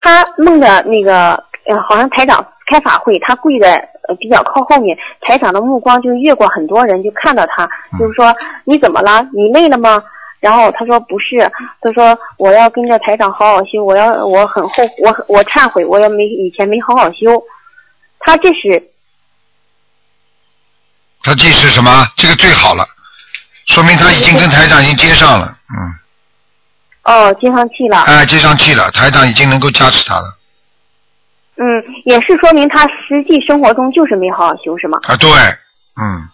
他梦的那个好像台长开法会，他跪在比较靠后面，台长的目光就越过很多人，就看到他，就是说你怎么了？你累了吗？然后他说不是，他说我要跟着台长好好修，我很后我忏悔，我以前没好好修。他这是什么？这个最好了，说明他已经跟台长已经接上了， 接上气了。 接上气了，台长已经能够加持他了。 也是说明他实际生活中就是没好好修，是吗？ 对，